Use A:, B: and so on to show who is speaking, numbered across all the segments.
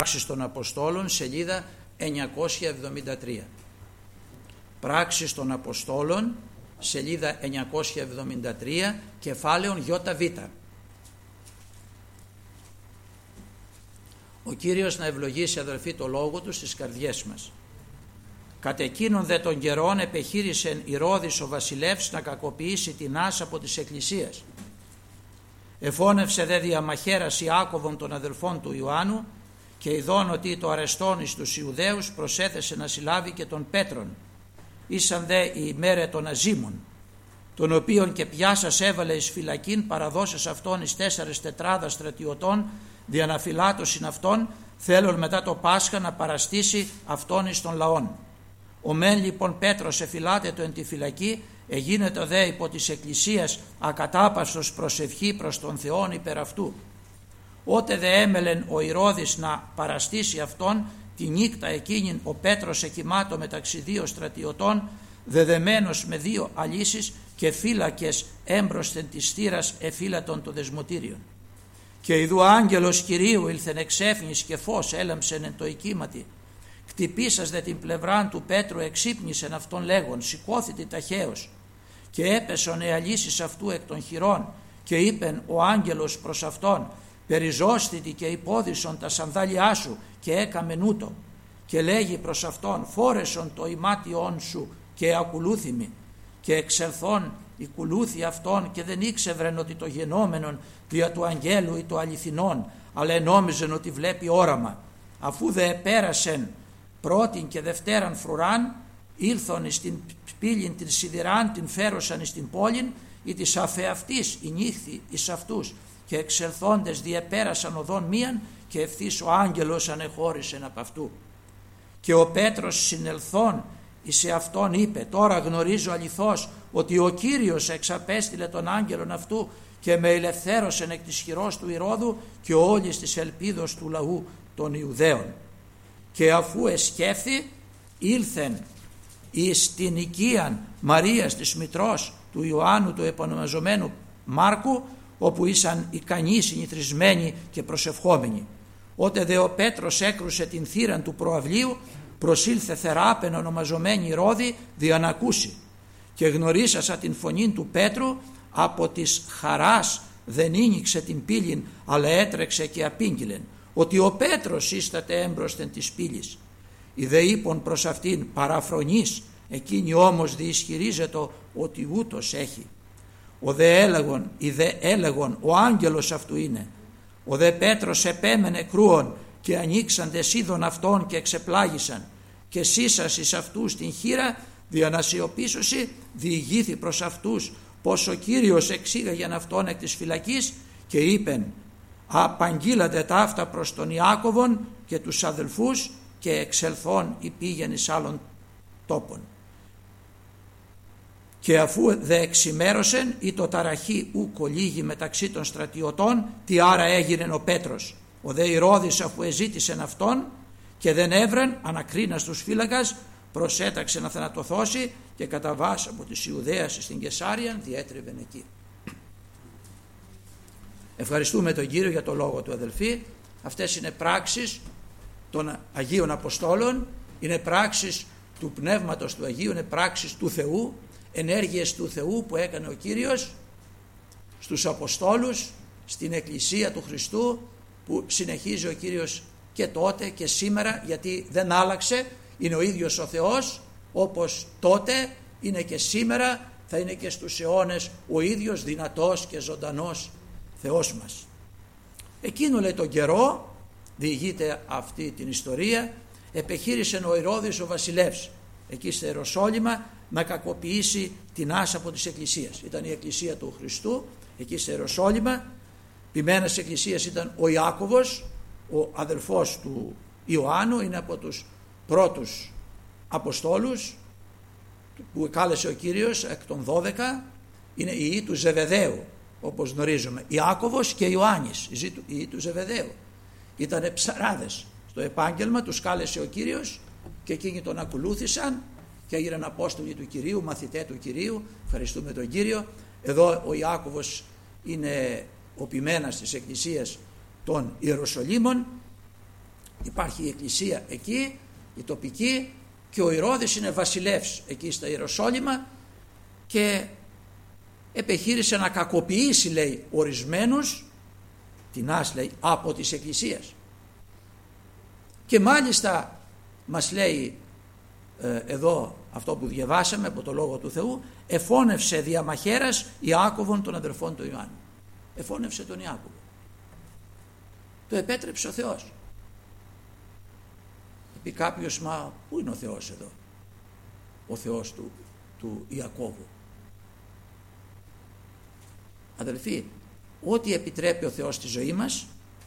A: Πράξεις των Αποστόλων, σελίδα 973. Πράξεις των Αποστόλων, σελίδα 973, κεφάλαιον ΙΒ. Ο Κύριος να ευλογήσει, αδελφοί, το λόγο Του στις καρδιές μας. Κατ' εκείνον δε των καιρών επεχείρησεν Ηρώδης ο βασιλεύς να κακοποιήσει την άσα από της Εκκλησίας. Εφώνευσε δε διαμαχαίρας Ιάκωβον των αδελφών του Ιωάννου, και ειδών ότι το αρεστόν εις τους Ιουδαίους προσέθεσε να συλλάβει και τον Πέτρον. Ήσαν δε η ημέρα των αζήμων, τον οποίον και πιάσας έβαλε εις φυλακήν, παραδώσας αυτόν εις 4 τετράδας στρατιωτών, διαναφυλάτωσιν αυτόν, θέλουν μετά το Πάσχα να παραστήσει αυτόν εις των λαών. Ο μεν λοιπόν Πέτρος εφυλάτετο εν τη φυλακή, εγίνετο δε υπό της Εκκλησίας ακατάπαυστος προσευχή προς τον Θεόν υπερ αυτού. Ότε δε έμελεν ο Ηρώδης να παραστήσει αυτόν, τη νύχτα εκείνην ο Πέτρος εκοιμάτω μεταξύ 2 στρατιωτών, δεδεμένος με 2 αλύσεις, και φύλακες έμπροσθεν της θύρας εφύλατον το δεσμοτήριον. Και ειδού άγγελος Κυρίου ήλθεν εξέφνης και φως έλαμψεν εν το οικίματι. Χτυπήσας δε την πλευράν του Πέτρου εξύπνησεν αυτόν λέγον, σηκώθητη ταχαίως. Και έπεσον οι αλύσεις αυτού εκ των χειρών, και είπεν ο άγγελος προς αυτόν, περιζώστητη και υπόδισον τα σανδάλια σου, και έκαμεν ούτω. Και λέγει προς αυτόν, φόρεσον το ημάτιόν σου και ακολούθημι. Και εξελθόν οικουλούθη αυτόν, και δεν ήξευρεν ότι το γενόμενον δια του αγγέλου ή το αληθινόν, αλλά ενόμιζεν ότι βλέπει όραμα. Αφού δε επέρασεν πρώτην και δευτέραν φρουράν, ήλθον εις την πύλην την σιδηράν, την φέρωσαν εις την πόλην, ή της αφεαυτής η νύχθη εις αυτούς, και εξελθόντες διεπέρασαν οδόν μίαν, και ευθύς ο άγγελος ανεχώρησεν απ' αυτού. Και ο Πέτρος συνελθόν εις αυτόν είπε, τώρα γνωρίζω αληθώς ότι ο Κύριος εξαπέστειλε τον άγγελον αυτού, και με ελευθέρωσεν εκ της χειρός του Ηρώδου και όλης της ελπίδος του λαού των Ιουδαίων. Και αφού εσκέφθη, ήλθεν εις την οικίαν Μαρίας της μητρός του Ιωάννου του επωνομαζομένου Μάρκου, όπου ήσαν ικανοί συνηθισμένοι και προσευχόμενοι. Ότε δε ο Πέτρος έκρουσε την θύραν του προαυλίου, προσήλθε θεράπεν ονομαζομένη Ηρώδη διανακούσει. Και γνωρίσασα την φωνή του Πέτρου, από της χαράς δεν ήνιξε την πύλην, αλλά έτρεξε και απήγγειλεν ότι ο Πέτρος ίσταται έμπροσθεν της πύλης. Οι δε είπων προς αυτήν παραφρονής, εκείνη όμως διισχυρίζεται ότι ούτως έχει. Οι δε έλεγον ο άγγελος αυτού είναι. Ο δε Πέτρος επέμενε κρούον, και ανοίξαντες είδων αυτών και εξεπλάγησαν, και σύσας εις αυτούς την χείρα, δια να σιωπήσωσι, διηγήθη προς αυτούς πως ο Κύριος εξήγαγεν αυτόν εκ της φυλακής, και είπεν, απαγγείλατε τα αυτά προς τον Ιάκωβον και τους αδελφούς, και εξελθόν πήγεν εις άλλων τόπων. Και αφού δε εξημέρωσεν, ή το ταραχή ου κολύγει μεταξύ των στρατιωτών, τι άρα έγινεν ο Πέτρος. Ο δε Ηρώδης, αφού εζήτησεν αυτόν και δεν έβρεν, ανακρίνας τους φύλακας, προσέταξε να θανατωθώσει, και κατά βάση από της Ιουδαίας στην Κεσάρια διέτριβεν εκεί. Ευχαριστούμε τον Κύριο για το λόγο του, αδελφοί. Αυτές είναι πράξεις των Αγίων Αποστόλων, είναι πράξεις του Πνεύματος του Αγίου, είναι πράξεις του Θεού, ενέργειες του Θεού που έκανε ο Κύριος στους Αποστόλους, στην Εκκλησία του Χριστού, που συνεχίζει ο Κύριος και τότε και σήμερα, γιατί δεν άλλαξε, είναι ο ίδιος ο Θεός, όπως τότε είναι και σήμερα, θα είναι και στους αιώνες ο ίδιος δυνατός και ζωντανός Θεός μας. Εκείνο, λέει, τον καιρό, διηγείται αυτή την ιστορία, επεχείρησε ο Ηρώδης ο βασιλεύς εκεί στο Ιεροσόλυμα να κακοποιήσει την άσα της Εκκλησίας. Ήταν η Εκκλησία του Χριστού εκεί στο Ιεροσόλυμα. Ποιμένας Εκκλησίας ήταν ο Ιάκωβος, ο αδελφός του Ιωάννου, είναι από τους πρώτους Αποστόλους που κάλεσε ο Κύριος εκ των 12, είναι οι υιοί του Ζεβεδαίου, όπως γνωρίζουμε. Ιάκωβος και Ιωάννης, οι υιοί του Ζεβεδαίου, ήταν ψαράδες στο επάγγελμα, τους κάλεσε ο Κύριος και εκείνοι τον ακολούθησαν και έγιναν Απόστολοι του Κυρίου, μαθητέ του Κυρίου. Ευχαριστούμε τον Κύριο. Εδώ ο Ιάκωβος είναι ο ποιμένας της Εκκλησίας των Ιεροσολύμων, Υπάρχει η εκκλησία εκεί, η τοπική, και ο Ηρώδης είναι βασιλεύς εκεί στα Ιεροσόλυμα και επεχείρησε να κακοποιήσει, λέει, ορισμένους, τινάς, λέει, από της εκκλησίας. Και μάλιστα μας λέει εδώ αυτό που διαβάσαμε από το Λόγο του Θεού, εφώνευσε διαμαχαίρας Ιάκωβον των αδερφών του Ιωάννου. Εφώνευσε τον Ιάκωβο. Το επέτρεψε ο Θεός. Πει κάποιος, μα πού είναι ο Θεός εδώ, ο Θεός του Ιακώβου? Αδελφοί, ό,τι επιτρέπει ο Θεός στη ζωή μας,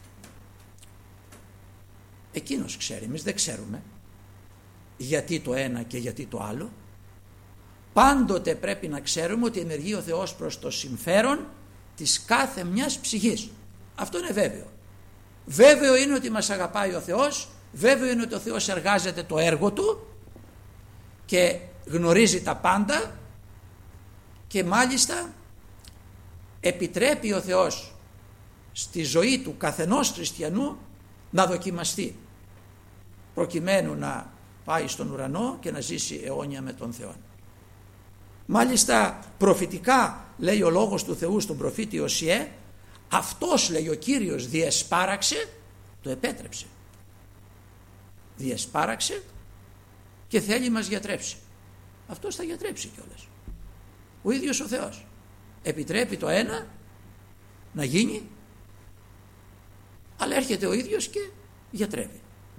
A: εκείνος ξέρει, εμείς δεν ξέρουμε γιατί το ένα και γιατί το άλλο. Πάντοτε πρέπει να ξέρουμε ότι ενεργεί ο Θεός προς το συμφέρον της κάθε μιας ψυχής. Αυτό είναι βέβαιο. Βέβαιο είναι ότι μας αγαπάει ο Θεός, βέβαιο είναι ότι ο Θεός εργάζεται το έργο Του και γνωρίζει τα πάντα, και μάλιστα επιτρέπει ο Θεός στη ζωή του καθενός χριστιανού να δοκιμαστεί, προκειμένου να πάει στον ουρανό και να ζήσει αιώνια με τον Θεό. Μάλιστα προφητικά λέει ο Λόγος του Θεού στον προφήτη Οσιέ, αυτός, λέει, ο Κύριος διεσπάραξε, το επέτρεψε, διεσπάραξε και θέλει μας γιατρέψει. Αυτός θα γιατρέψει κιόλας. Ο ίδιος ο Θεός επιτρέπει το ένα να γίνει, αλλά έρχεται ο ίδιος και γιατρεύει.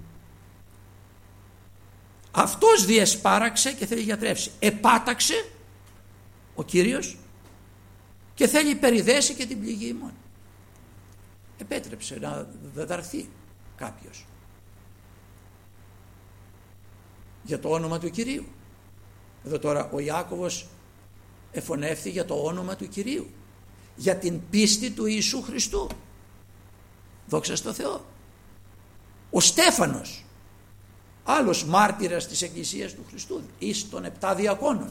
A: Αυτός διεσπάραξε και θέλει γιατρέψει. Επάταξε ο Κύριος και θέλει περιδέσει και την πληγή ημών. Επέτρεψε να δεδαρθεί κάποιος για το όνομα του Κυρίου. Εδώ τώρα ο Ιάκωβος εφωνεύθη για το όνομα του Κυρίου, για την πίστη του Ιησού Χριστού. Δόξα στο Θεό. Ο Στέφανος, άλλος μάρτυρας της Εκκλησίας του Χριστού, εις των 7 διακόνων,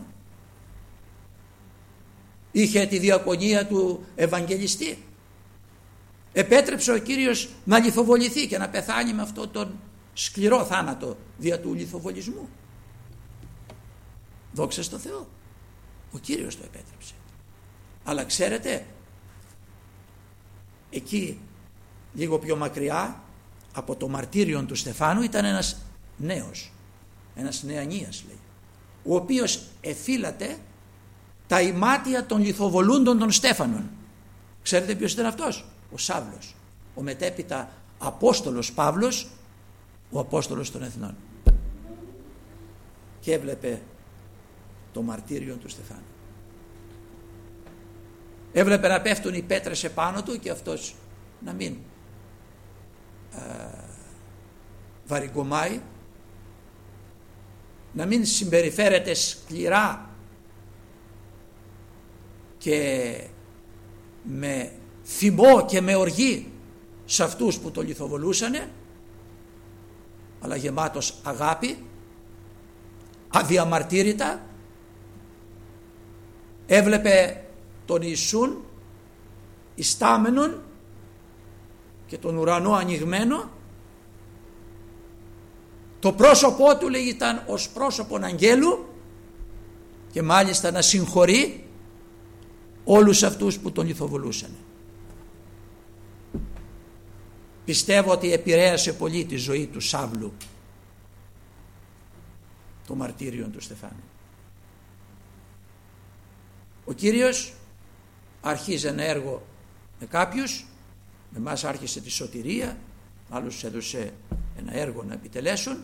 A: είχε τη διακονία του Ευαγγελιστή. Επέτρεψε ο Κύριος να λιθοβοληθεί και να πεθάνει με αυτό τον σκληρό θάνατο δια του λιθοβολισμού. Δόξα στο Θεό. Ο Κύριος το επέτρεψε. Αλλά ξέρετε, εκεί λίγο πιο μακριά από το μαρτύριο του Στεφάνου ήταν ένας νέος, ένας νεανίας, λέει, ο οποίος εφύλατε τα ημάτια των λιθοβολούντων των Στέφανων. Ξέρετε ποιος ήταν αυτός? Ο Σαύλος, ο μετέπειτα Απόστολος Παύλος, ο Απόστολος των Εθνών. Και έβλεπε το μαρτύριο του Στεφάνου. Έβλεπε να πέφτουν οι πέτρες επάνω του και αυτός να μην βαριγκομάει, να μην συμπεριφέρεται σκληρά και με θυμό και με οργή σε αυτούς που το λιθοβολούσανε, αλλά γεμάτος αγάπη, αδιαμαρτύρητα. Έβλεπε τον Ιησούν ιστάμενον και τον ουρανό ανοιγμένο. Το πρόσωπό του, λέει, ήταν ως πρόσωπον αγγέλου, και μάλιστα να συγχωρεί όλους αυτούς που τον λιθοβολούσαν. Πιστεύω ότι επηρέασε πολύ τη ζωή του Σαύλου το μαρτύριο του Στεφάνου. Ο Κύριος αρχίζει ένα έργο με κάποιους, με εμάς άρχισε τη σωτηρία, άλλους έδωσε ένα έργο να επιτελέσουν.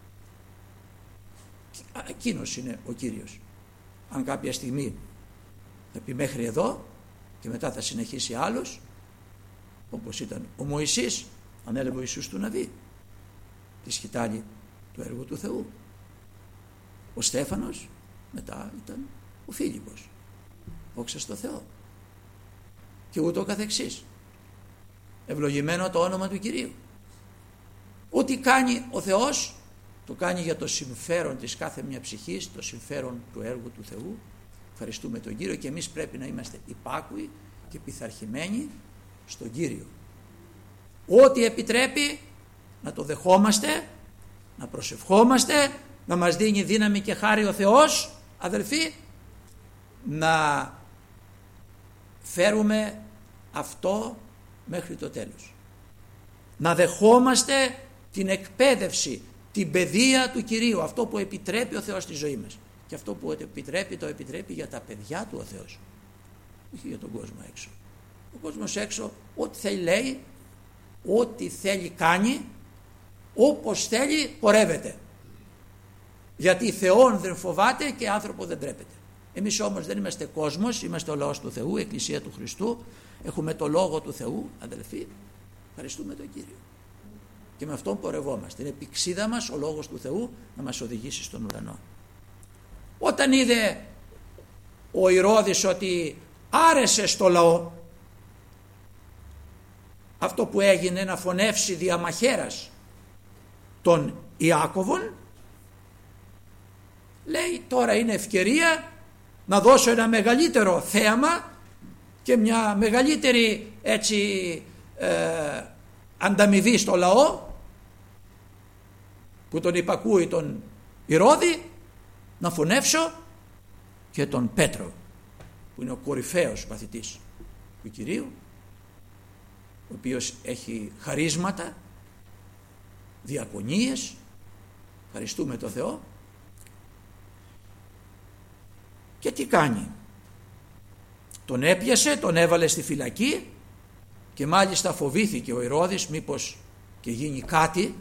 A: Εκείνος είναι ο Κύριος. Αν κάποια στιγμή θα πει μέχρι εδώ και μετά θα συνεχίσει άλλος, όπως ήταν ο Μωυσής, ανέλαβε ο Ιησούς του να δει τη σκητάλη του έργου του Θεού. Ο Στέφανος μετά ήταν ο Φίλιππος, δόξα στο Θεό, και ούτω καθεξής. Ευλογημένο το όνομα του Κυρίου. Ό,τι κάνει ο Θεός το κάνει για το συμφέρον της κάθε μια ψυχής, το συμφέρον του έργου του Θεού. Ευχαριστούμε τον Κύριο, και εμείς πρέπει να είμαστε υπάκουοι και πειθαρχημένοι στον Κύριο. Ό,τι επιτρέπει να το δεχόμαστε, να προσευχόμαστε, να μας δίνει δύναμη και χάρη ο Θεός, αδελφοί, να φέρουμε αυτό μέχρι το τέλος. Να δεχόμαστε την εκπαίδευση, την παιδεία του Κυρίου, αυτό που επιτρέπει ο Θεός στη ζωή μας. Και αυτό που επιτρέπει, το επιτρέπει για τα παιδιά του ο Θεός, όχι για τον κόσμο έξω. Ο κόσμος έξω ό,τι θέλει λέει, ό,τι θέλει κάνει, όπως θέλει πορεύεται. Γιατί Θεόν δεν φοβάται και άνθρωπο δεν τρέπεται. Εμείς όμως δεν είμαστε κόσμος, είμαστε ο λαός του Θεού, η Εκκλησία του Χριστού, έχουμε το Λόγο του Θεού, αδελφοί, ευχαριστούμε τον Κύριο. Και με αυτόν πορευόμαστε. Είναι πηξίδα μας ο Λόγος του Θεού να μας οδηγήσει στον ουρανό. Όταν είδε ο Ηρώδης ότι άρεσε στο λαό αυτό που έγινε, να φωνεύσει διαμαχαίρας τον Ιάκωβον, λέει τώρα είναι ευκαιρία να δώσω ένα μεγαλύτερο θέαμα και μια μεγαλύτερη έτσι ανταμοιβή στο λαό που τον υπακούει τον Ηρώδη, να φωνεύσω και τον Πέτρο που είναι ο κορυφαίος μαθητής του Κυρίου, ο οποίος έχει χαρίσματα, διακονίες, ευχαριστούμε τον Θεό. Και τι κάνει? Τον έπιασε, τον έβαλε στη φυλακή και μάλιστα φοβήθηκε ο Ηρώδης μήπως και γίνει κάτι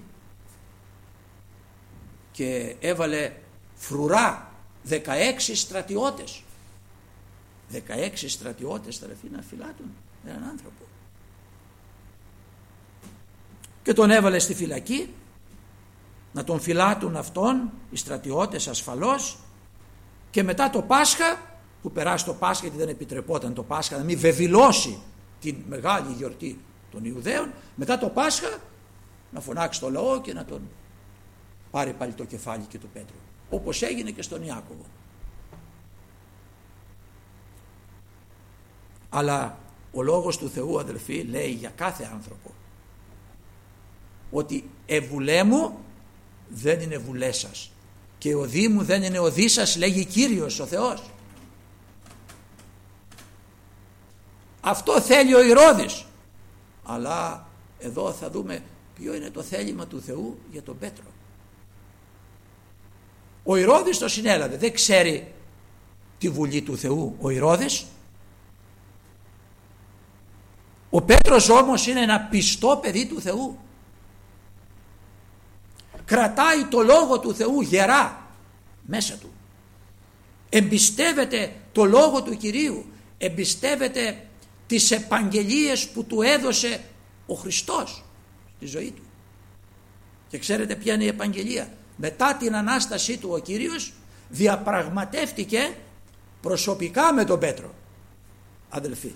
A: και έβαλε φρουρά 16 στρατιώτες. 16 στρατιώτες θα ρεθεί να φυλάτουν έναν άνθρωπο. Και τον έβαλε στη φυλακή να τον φυλάτουν αυτόν οι στρατιώτες ασφαλώς, και μετά το Πάσχα, που περάσει το Πάσχα γιατί δεν επιτρεπόταν το Πάσχα να μην βεβηλώσει την μεγάλη γιορτή των Ιουδαίων, μετά το Πάσχα να φωνάξει το λαό και να τον πάρει πάλι το κεφάλι και του Πέτρου, όπως έγινε και στον Ιάκωβο. Αλλά ο Λόγος του Θεού, αδελφοί, λέει για κάθε άνθρωπο ότι εβουλέ μου δεν είναι βουλέ σας και οδοί μου δεν είναι οδοί σας, λέγει Κύριος ο Θεός. Αυτό θέλει ο Ηρώδης, αλλά εδώ θα δούμε ποιο είναι το θέλημα του Θεού για τον Πέτρο. Ο Ηρώδης το συνέλαβε, δεν ξέρει τη βουλή του Θεού ο Ηρώδης. Ο Πέτρος όμως είναι ένα πιστό παιδί του Θεού, κρατάει το Λόγο του Θεού γερά μέσα του, εμπιστεύεται το Λόγο του Κυρίου, εμπιστεύεται τις επαγγελίες που του έδωσε ο Χριστός στη ζωή του. Και ξέρετε ποια είναι η επαγγελία? Μετά την Ανάστασή του ο Κύριος διαπραγματεύτηκε προσωπικά με τον Πέτρο, αδελφοί.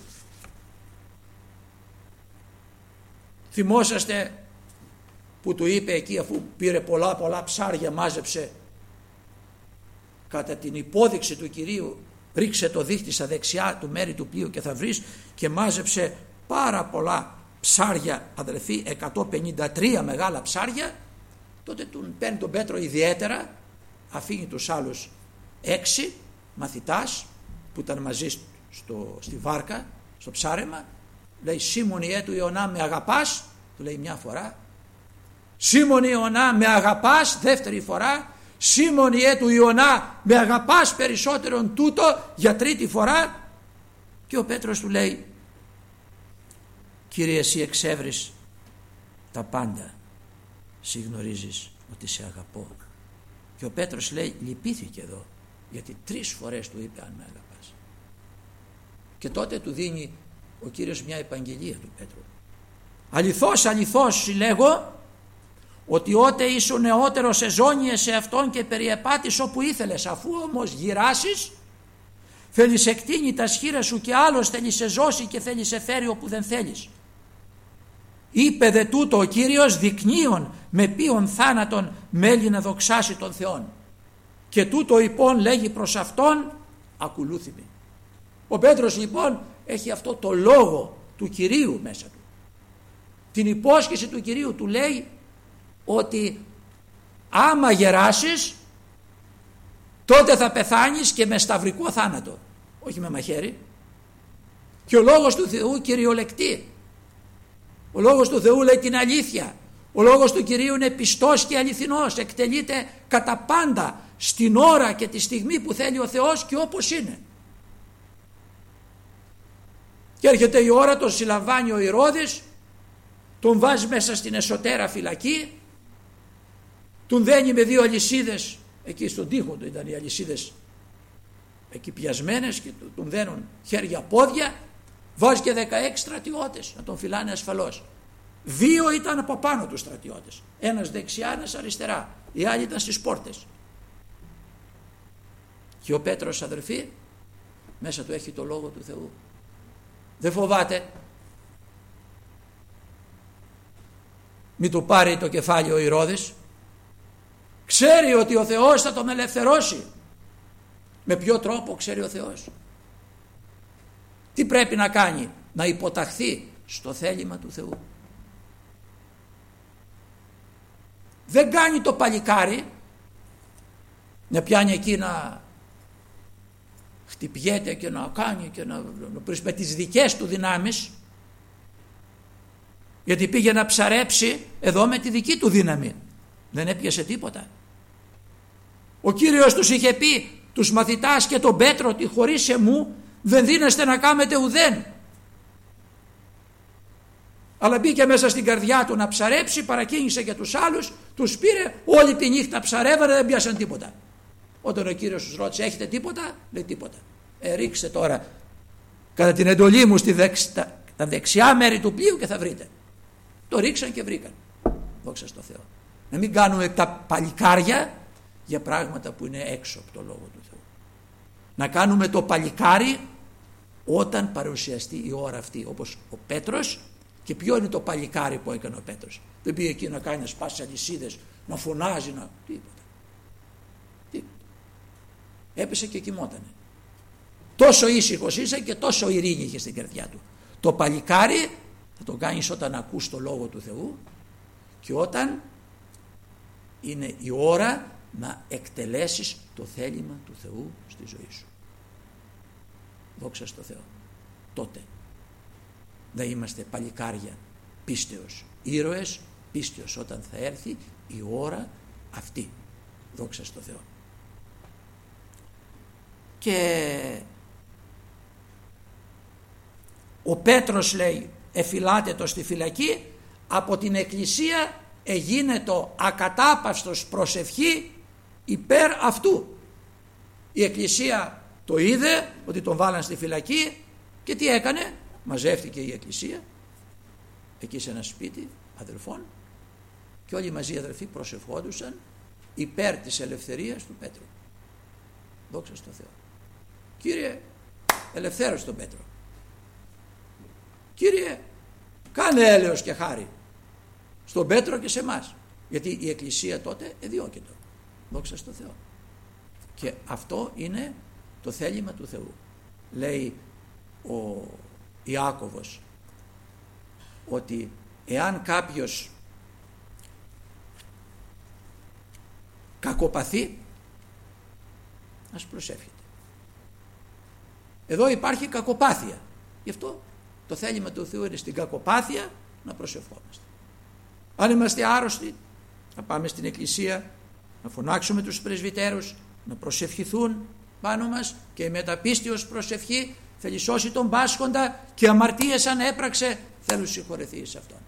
A: Θυμόσαστε που του είπε εκεί, αφού πήρε πολλά ψάρια, μάζεψε κατά την υπόδειξη του Κυρίου, ρίξε το δίχτυ στα δεξιά του μέρη του πλοίου και θα βρεις, και μάζεψε πάρα πολλά ψάρια, αδελφοί, 153 μεγάλα ψάρια. Τότε τον παίρνει τον Πέτρο ιδιαίτερα, αφήνει τους άλλους 6 μαθητάς που ήταν μαζί στη βάρκα, στο ψάρεμα, λέει Σίμων Ιε του Ιωνά, με αγαπάς? Του λέει μια φορά. Σίμων Ιωνά, με αγαπάς? Δεύτερη φορά. Σίμων Ιε του Ιωνά, με αγαπάς περισσότερον τούτο? Για τρίτη φορά. Και ο Πέτρος του λέει Κύριε, εσύ εξεύρεις τα πάντα, εσύ γνωρίζεις ότι σε αγαπώ. Και ο Πέτρος λέει, λυπήθηκε εδώ, γιατί 3 φορές του είπε αν με αγαπάς. Και τότε του δίνει ο Κύριος μια επαγγελία του Πέτρου. Αληθώς, αληθώς συλλέγω ότι ότε ήσουν νεότερος εζώνιε σε αυτόν και περιεπάτης όπου ήθελες, αφού όμως γυράσεις θέλεις εκτείνει τα σχήρα σου και άλλος θέλει σε ζώσει και θέλει σε φέρει όπου δεν θέλεις. Είπε δε τούτο ο Κύριος δεικνύων με ποιον θάνατον μέλει να δοξάσει τον Θεόν. Και τούτο λοιπόν λέγει προς αυτόν ακολούθημαι. Ο Πέτρος λοιπόν έχει αυτό το λόγο του Κυρίου μέσα του. Την υπόσχεση του Κυρίου του λέει ότι άμα γεράσεις τότε θα πεθάνεις και με σταυρικό θάνατο, όχι με μαχαίρι. Και ο λόγος του Θεού κυριολεκτεί. Ο λόγος του Θεού λέει την αλήθεια. Ο λόγος του Κυρίου είναι πιστός και αληθινός. Εκτελείται κατά πάντα στην ώρα και τη στιγμή που θέλει ο Θεός και όπως είναι. Και έρχεται η ώρα, τον συλλαμβάνει ο Ηρώδης, τον βάζει μέσα στην εσωτέρα φυλακή, τον δένει με 2 αλυσίδες, εκεί στον τοίχο του ήταν οι αλυσίδες εκεί πιασμένες και τον δένουν χέρια πόδια, βάζει και 16 στρατιώτες να τον φυλάνε ασφαλώς. 2 ήταν από πάνω τους στρατιώτες, ένας δεξιά, ένας αριστερά, οι άλλοι ήταν στις πόρτες. Και ο Πέτρος, αδερφοί, μέσα του έχει το λόγο του Θεού. Δεν φοβάται. Μη του πάρει το κεφάλι ο Ηρώδης. Ξέρει ότι ο Θεός θα τον ελευθερώσει. Με ποιο τρόπο ξέρει ο Θεός? Τι πρέπει να κάνει? Να υποταχθεί στο θέλημα του Θεού. Δεν κάνει το παλικάρι να πιάνει εκεί να χτυπιέται και να κάνει και να με τις δικές του δυνάμεις, γιατί πήγε να ψαρέψει εδώ με τη δική του δύναμη, δεν έπιασε τίποτα. Ο Κύριος τους είχε πει, τους μαθητάς και τον Πέτρο, ότι χωρίς εμού δεν δίνεστε να κάνετε ουδέν. Αλλά μπήκε μέσα στην καρδιά του να ψαρέψει, παρακίνησε και τους άλλους, τους πήρε, όλη τη νύχτα ψαρεύανε, δεν πιάσαν τίποτα. Όταν ο Κύριος τους ρώτησε, έχετε τίποτα? Λέει, τίποτα. Ρίξτε τώρα κατά την εντολή μου τα δεξιά μέρη του πλοίου και θα βρείτε. Το ρίξαν και βρήκαν. Δόξα στο Θεό. Να μην κάνουμε τα παλικάρια για πράγματα που είναι έξω από το λόγο του Θεού. Να κάνουμε το παλικάρι όταν παρουσιαστεί η ώρα αυτή, όπως ο Πέτρος. Και ποιο είναι το παλικάρι που έκανε ο Πέτρος? Δεν πήγε εκεί να κάνει, να σπάσει αλυσίδες, να φωνάζει, τίποτα. Έπεσε και κοιμότανε. Τόσο ήσυχος είσαι και τόσο ειρήνη είχε στην καρδιά του. Το παλικάρι θα το κάνεις όταν ακούς το λόγο του Θεού και όταν είναι η ώρα να εκτελέσεις το θέλημα του Θεού στη ζωή σου. Δόξα στο Θεό. Τότε να είμαστε παλικάρια πίστεως, ήρωες πίστεως, όταν θα έρθει η ώρα αυτή. Δόξα στο Θεό. Και ο Πέτρος, λέει, εφυλάτετο στη φυλακή, από την εκκλησία εγίνετο ακατάπαυστος προσευχή υπέρ αυτού. Η εκκλησία το είδε ότι τον βάλαν στη φυλακή και τι έκανε? Μαζεύτηκε η εκκλησία εκεί σε ένα σπίτι αδελφών και όλοι μαζί οι αδελφοί προσευχόντουσαν υπέρ της ελευθερίας του Πέτρου. Δόξα στο Θεό. Κύριε, ελευθέρωσε τον Πέτρο. Κύριε, κάνε έλεος και χάρη στον Πέτρο και σε εμάς, γιατί η εκκλησία τότε εδιώκεται. Δόξα στο Θεό. Και αυτό είναι το θέλημα του Θεού. Λέει ο Ιάκωβος ότι εάν κάποιος κακοπαθεί, ας προσεύχεται. Εδώ υπάρχει κακοπάθεια. Γι' αυτό το θέλημα του Θεού είναι στην κακοπάθεια να προσευχόμαστε. Αν είμαστε άρρωστοι, να πάμε στην εκκλησία, να φωνάξουμε τους πρεσβυτέρους, να προσευχηθούν πάνω μας και η μεταπίστεως προσευχή θέλει σώσει τον πάσχοντα και αμαρτίες αν έπραξε θέλουν συγχωρεθεί σε αυτόν.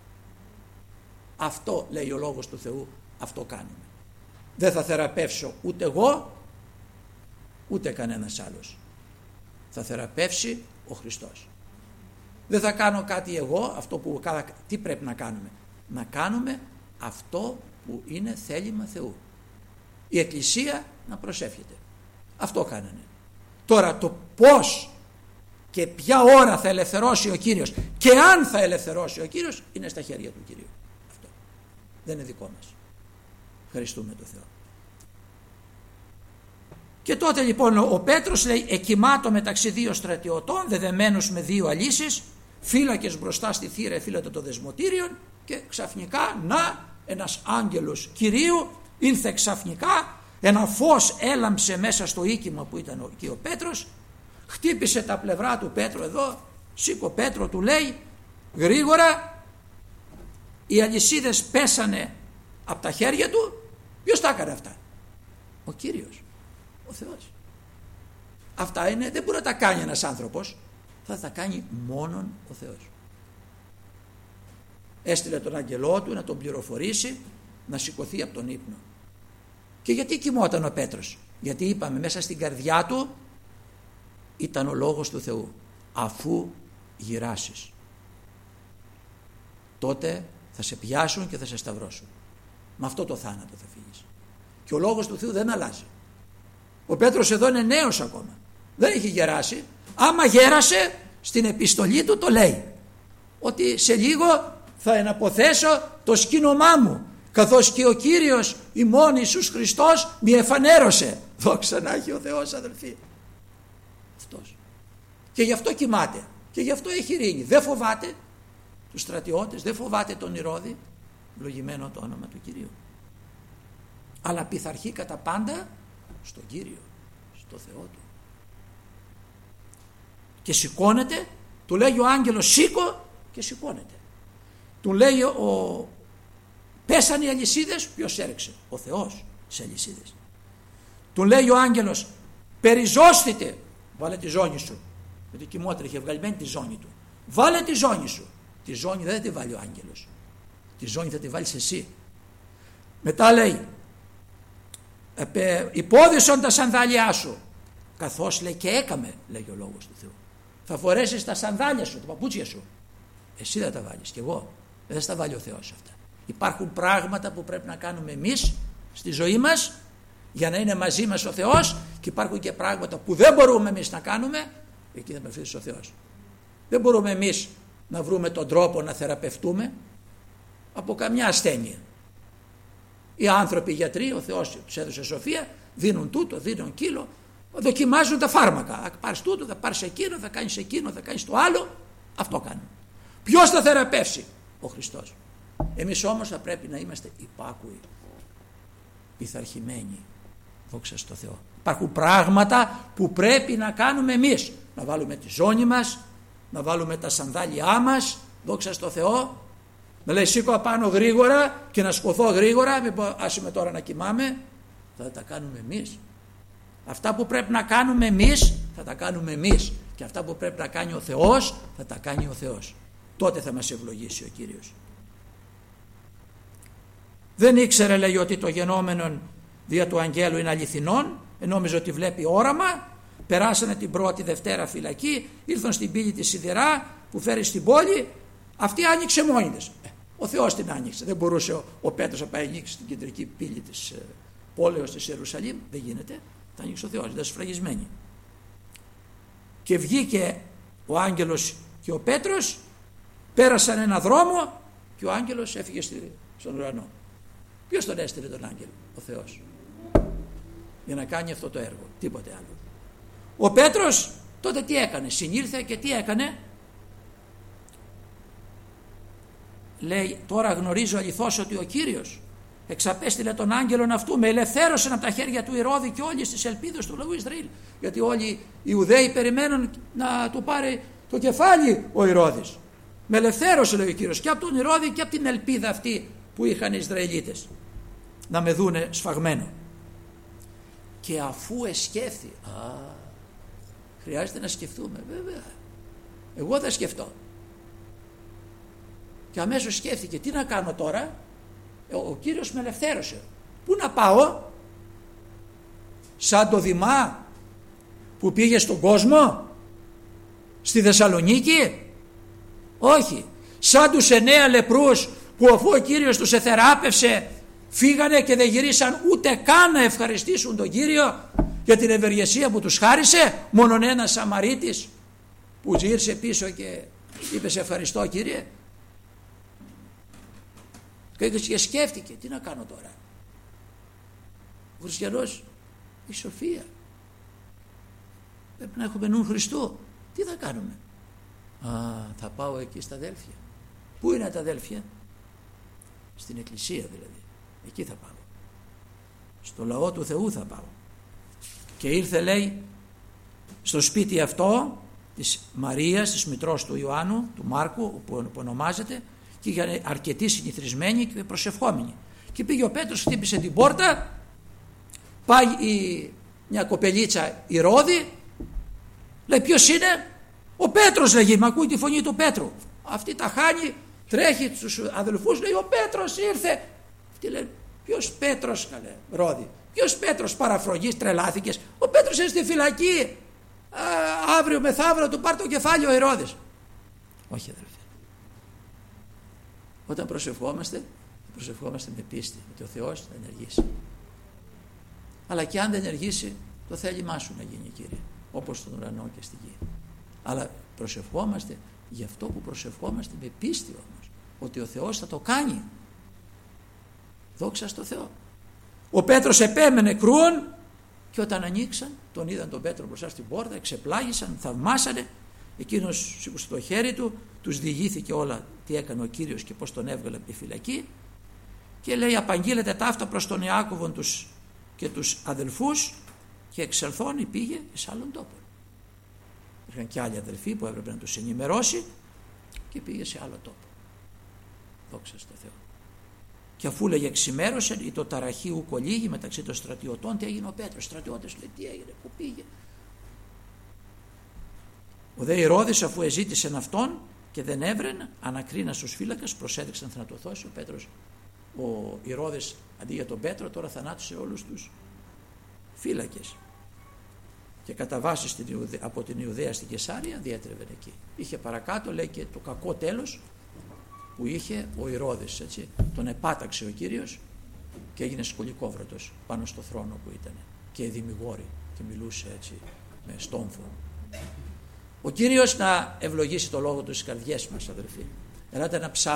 A: Αυτό λέει ο λόγος του Θεού, αυτό κάνουμε. Δεν θα θεραπεύσω ούτε εγώ ούτε κανένας άλλος. Θα θεραπεύσει ο Χριστός. Δεν θα κάνω κάτι εγώ, αυτό που τι πρέπει να κάνουμε? Να κάνουμε αυτό που είναι θέλημα Θεού. Η εκκλησία να προσεύχεται. Αυτό κάνανε. Τώρα το πώς και ποια ώρα θα ελευθερώσει ο Κύριος και αν θα ελευθερώσει ο Κύριος είναι στα χέρια του Κυρίου. Αυτό δεν είναι δικό μας. Ευχαριστούμε τον Θεό. Και τότε λοιπόν ο Πέτρος, λέει, εκοιμάτω μεταξύ 2 στρατιωτών δεδεμένους με 2 αλύσεις, φύλακες μπροστά στη θύρα εφύλατε το δεσμοτήριον και ξαφνικά να ένας άγγελος Κυρίου ήλθε ξαφνικά, ένα φως έλαμψε μέσα στο οίκημα που ήταν εκεί ο Πέτρος, χτύπησε τα πλευρά του Πέτρο εδώ, σήκω Πέτρο, του λέει, γρήγορα, οι αλυσίδες πέσανε από τα χέρια του. Ποιος τα έκανε αυτά? Ο Κύριος, ο Θεός. Αυτά είναι, δεν μπορεί να τα κάνει ένας άνθρωπος, θα τα κάνει μόνον ο Θεός. Έστειλε τον άγγελό του να τον πληροφορήσει, να σηκωθεί από τον ύπνο. Και γιατί κοιμόταν ο Πέτρος? Γιατί είπαμε, μέσα στην καρδιά του ήταν ο λόγος του Θεού. Αφού γυράσεις, τότε θα σε πιάσουν και θα σε σταυρώσουν. Με αυτό το θάνατο θα φύγεις. Και ο λόγος του Θεού δεν αλλάζει. Ο Πέτρος εδώ είναι νέος ακόμα, δεν έχει γεράσει. Άμα γέρασε, στην επιστολή του το λέει, ότι σε λίγο θα εναποθέσω το σκήνομά μου, καθώς και ο Κύριος ημών Ιησούς Χριστός μη εφανέρωσε. Δόξα να έχει ο Θεός, αδελφοί. Αυτός. Και γι' αυτό κοιμάται και γι' αυτό έχει ειρήνη. Δεν φοβάται τους στρατιώτες, δεν φοβάται τον Ηρώδη, ευλογημένο το όνομα του Κυρίου. Αλλά πειθαρχεί κατά πάντα στον Κύριο, στο Θεό του. Και σηκώνεται, του λέει ο άγγελος σήκω, και σηκώνεται. Του λέει πέσανε οι αλυσίδες, ποιος έριξε? Ο Θεός τις αλυσίδες. Του λέει ο άγγελος, περιζώστητε, βάλε τη ζώνη σου, γιατί κοιμότρε, είχε βγαλμένη τη ζώνη του. Βάλε τη ζώνη σου. Τη ζώνη δεν θα τη βάλει ο άγγελος, τη ζώνη θα τη βάλεις εσύ. Μετά λέει, υπόδισον τα σανδάλια σου, καθώς λέει και έκαμε, λέει ο λόγος του Θεού. Θα φορέσεις τα σανδάλια σου, τα παπούτσια σου. Εσύ θα τα βάλεις, και εγώ. Δεν θα στα βάλει ο Θεός αυτά. Υπάρχουν πράγματα που πρέπει να κάνουμε εμείς στη ζωή μας για να είναι μαζί μας ο Θεός, και υπάρχουν και πράγματα που δεν μπορούμε εμείς να κάνουμε, εκεί θα με ο Θεός. Δεν μπορούμε εμείς να βρούμε τον τρόπο να θεραπευτούμε από καμιά ασθένεια. Οι άνθρωποι, οι γιατροί, ο Θεός τους έδωσε σοφία, δίνουν τούτο, δίνουν κύλο, δοκιμάζουν τα φάρμακα. Θα πάρεις τούτο, θα πάρεις εκείνο, θα κάνεις εκείνο, θα κάνεις το άλλο. Αυτό κάνουν. Ποιος θα θεραπεύσει? Ο Χριστός. Εμείς όμως θα πρέπει να είμαστε υπάκουοι, πειθαρχημένοι. Δόξα στο Θεό. Υπάρχουν πράγματα που πρέπει να κάνουμε εμείς. Να βάλουμε τη ζώνη μας, να βάλουμε τα σανδάλια μας, δόξα στο Θεό. Με λέει σήκω απάνω γρήγορα και να σκοθώ γρήγορα, μην πω άσε με τώρα να κοιμάμαι. Θα τα κάνουμε εμείς. Αυτά που πρέπει να κάνουμε εμείς θα τα κάνουμε εμείς, και αυτά που πρέπει να κάνει ο Θεός θα τα κάνει ο Θεός. Τότε θα μας ευλογήσει ο Κύριος. Δεν ήξερε, λέει, ότι το γενόμενο δια του αγγέλου είναι αληθινόν, νόμιζε ότι βλέπει όραμα. Περάσανε την πρώτη Δευτέρα φυλακή, ήρθαν στην πύλη της Σιδερά που φέρει στην πόλη. Αυτή άνοιξε μόνη της. Ο Θεός την άνοιξε. Δεν μπορούσε ο Πέτρος να πάει ανοίξει την κεντρική πύλη της πόλεως της Ιερουσαλήμ. Δεν γίνεται. Τα ανοίξει ο Θεός, ήταν σφραγισμένη. Και βγήκε ο άγγελος και ο Πέτρος, πέρασαν ένα δρόμο και ο άγγελος έφυγε στον ουρανό. Ποιος τον έστειλε τον άγγελο? Ο Θεός. Για να κάνει αυτό το έργο, τίποτε άλλο. Ο Πέτρος τότε τι έκανε? Συνήλθε και τι έκανε? Λέει, τώρα γνωρίζω αληθώς ότι ο Κύριος εξαπέστειλε τον άγγελον αυτού, με ελευθέρωσαν από τα χέρια του Ηρώδη και όλες τις ελπίδες του λαού Ισραήλ. Γιατί όλοι οι Ιουδαίοι περιμένουν να του πάρει το κεφάλι ο Ηρώδης. Με ελευθέρωσε, λέει ο Κύριος, και από τον Ηρώδη και από την ελπίδα αυτή που είχαν οι Ισραηλίτες, να με δούνε σφαγμένο. Και αφού εσκέφθη, χρειάζεται να σκεφτούμε, βέβαια, εγώ θα σκεφτώ. Και αμέσως σκέφτηκε, τι να κάνω τώρα? Ο Κύριος με ελευθέρωσε. Πού να πάω? Σαν το Δημά που πήγε στον κόσμο, στη Θεσσαλονίκη? Όχι. Σαν τους 9 λεπρούς που αφού ο Κύριος τους εθεράπευσε φύγανε και δεν γυρίσαν ούτε καν να ευχαριστήσουν τον Κύριο για την ευεργεσία που τους χάρισε. Μόνον ένας Σαμαρίτης που γύρισε πίσω και είπε σε ευχαριστώ Κύριε. Και σκέφτηκε, τι να κάνω τώρα? Ο χριστιανός η σοφία. Πρέπει να έχουμε νου Χριστού. Τι θα κάνουμε? Θα πάω εκεί στα αδέλφια. Πού είναι τα αδέλφια? στην εκκλησία δηλαδή, εκεί θα πάω, στο λαό του Θεού θα πάω. Και ήρθε, λέει, στο σπίτι αυτό της Μαρίας, της μητρός του Ιωάννου, του Μάρκου, που ονομάζεται, και είχαν αρκετοί συνηθισμένοι και προσευχόμενοι. Και πήγε ο Πέτρος, χτύπησε την πόρτα, πάει μια κοπελίτσα η Ρώδη, λέει, ποιος είναι? Ο Πέτρος, λέγει, μα ακούει τη φωνή του Πέτρου. Αυτή τα χάνει, τρέχει στους αδελφούς, λέει, ο Πέτρος ήρθε. Αυτή λέει, ποιος Πέτρος, καλέ Ρώδη, ποιος Πέτρος, παραφρονής, τρελάθηκες? Ο Πέτρος είναι στη φυλακή, αύριο μεθαύριο του πάρει το κεφάλι ο Ηρώδης. Όχι, αδελφοί, όταν προσευχόμαστε με πίστη, ότι ο Θεός θα ενεργήσει. Αλλά και αν δεν ενεργήσει, το θέλημά σου να γίνει, Κύριε, όπως στον ουρανό και στη γη. Αλλά προσευχόμαστε γι' αυτό που προσευχόμαστε με πίστη όμως, ότι ο Θεός θα το κάνει. Δόξα στο Θεό. Ο Πέτρος επέμενε κρούον, και όταν ανοίξαν, τον είδαν τον Πέτρο μπροστά στην πόρτα, εξεπλάγησαν, θαυμάσανε. Εκείνος σήκωσε το χέρι του, τους διηγήθηκε όλα τι έκανε ο Κύριος και πώς τον έβγαλε από τη φυλακή, και λέει, απαγγείλετε ταύτα προς τον Ιάκωβον και τους αδελφούς, και εξελθώνει πήγε σε άλλον τόπο. Υπήρχαν και άλλοι αδελφοί που έπρεπε να τους ενημερώσει, και πήγε σε άλλο τόπο. Δόξα στο Θεό. Και αφού λέγε εξημέρωσε, ή το ταραχή ου κολύγει μεταξύ των στρατιωτών, τι έγινε ο Πέτρος? Στρατιώτες, λέει, τι έγινε, πού πήγε? Ο δε Ηρώδης, αφού εζήτησεν αυτόν και δεν έβρενε, ανακρίνα στους φύλακες, προσέδειξαν να το θώσει ο Πέτρος. Ο Ηρώδης αντί για τον Πέτρο τώρα θανάτωσε όλους τους φύλακες. Και κατά βάση από την Ιουδαία στην Κεσάρια διέτρεβε εκεί. Είχε παρακάτω, λέει, και το κακό τέλος που είχε ο Ηρώδης, έτσι. Τον επάταξε ο Κύριος και έγινε σκολικόβρωτος πάνω στο θρόνο που ήταν, και δημιγόρη, και μιλούσε έτσι με στόμφο. Ο Κύριος να ευλογήσει το λόγο του στις καρδιές μας, αδελφοί. Ελάτε να ψάχνουμε